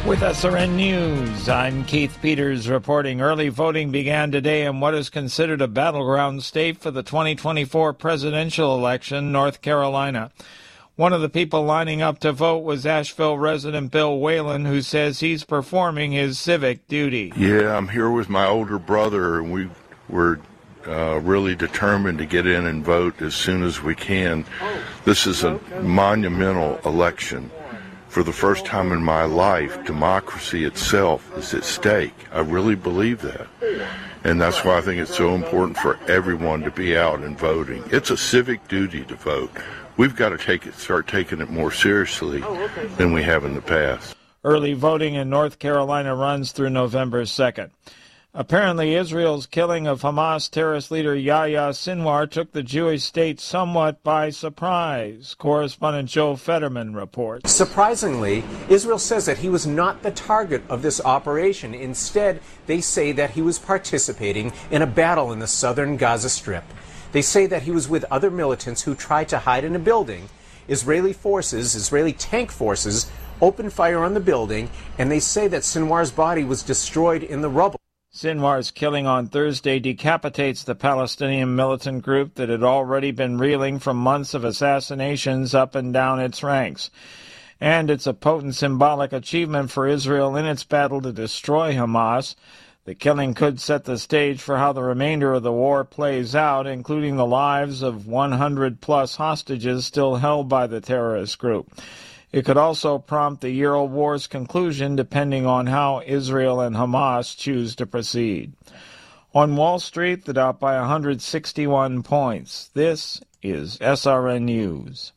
With SRN News, I'm Keith Peters reporting early voting began today in what is considered a battleground state for the 2024 presidential election, North Carolina. One of the people lining up to vote was Asheville resident Bill Whalen, who says he's performing his civic duty. Yeah, I'm here with my older brother, and we were really determined to get in and vote as soon as we can. This is a monumental election. For the first time in my life, democracy itself is at stake. I really believe that. And that's why I think it's so important for everyone to be out and voting. It's a civic duty to vote. We've got to start taking it more seriously than we have in the past. Early voting in North Carolina runs through November 2nd. Apparently, Israel's killing of Hamas terrorist leader Yahya Sinwar took the Jewish state somewhat by surprise. Correspondent Joe Fetterman reports. Surprisingly, Israel says that he was not the target of this operation. Instead, they say that he was participating in a battle in the southern Gaza Strip. They say that he was with other militants who tried to hide in a building. Israeli tank forces, opened fire on the building, and they say that Sinwar's body was destroyed in the rubble. Sinwar's killing on Thursday decapitates the Palestinian militant group that had already been reeling from months of assassinations up and down its ranks. And it's a potent symbolic achievement for Israel in its battle to destroy Hamas. The killing could set the stage for how the remainder of the war plays out, including the lives of 100-plus hostages still held by the terrorist group. It could also prompt the year-old war's conclusion, depending on how Israel and Hamas choose to proceed. On Wall Street, the Dow by 161 points. This is SRN News.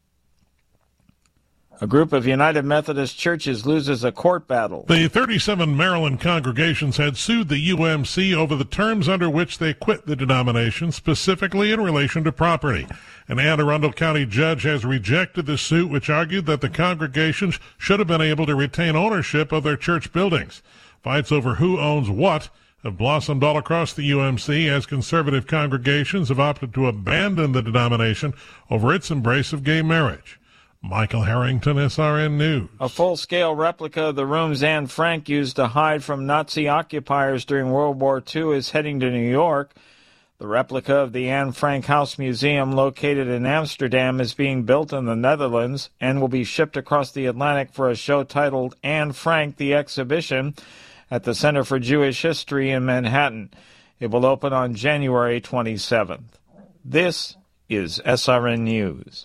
A group of United Methodist churches loses a court battle. The 37 Maryland congregations had sued the UMC over the terms under which they quit the denomination, specifically in relation to property. An Anne Arundel County judge has rejected the suit, which argued that the congregations should have been able to retain ownership of their church buildings. Fights over who owns what have blossomed all across the UMC as conservative congregations have opted to abandon the denomination over its embrace of gay marriage. Michael Harrington, SRN News. A full-scale replica of the rooms Anne Frank used to hide from Nazi occupiers during World War II is heading to New York. The replica of the Anne Frank House Museum, located in Amsterdam, is being built in the Netherlands and will be shipped across the Atlantic for a show titled Anne Frank, the Exhibition, at the Center for Jewish History in Manhattan. It will open on January 27th. This is SRN News.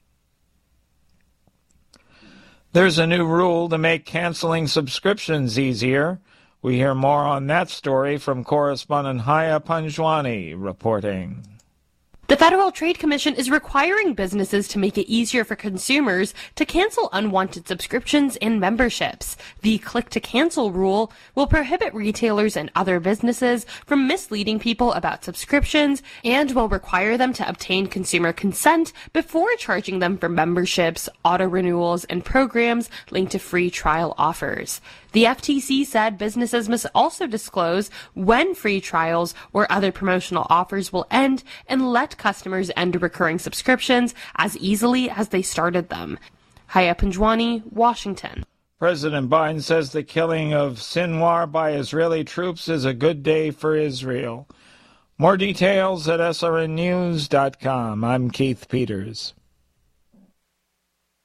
There's a new rule to make canceling subscriptions easier. We hear more on that story from correspondent Haya Panjwani reporting. The Federal Trade Commission is requiring businesses to make it easier for consumers to cancel unwanted subscriptions and memberships. The click-to-cancel rule will prohibit retailers and other businesses from misleading people about subscriptions and will require them to obtain consumer consent before charging them for memberships, auto-renewals, and programs linked to free trial offers. The FTC said businesses must also disclose when free trials or other promotional offers will end and let customers end recurring subscriptions as easily as they started them. Haya Panjwani, Washington. President Biden says the killing of Sinwar by Israeli troops is a good day for Israel. More details at srnnews.com. I'm Keith Peters.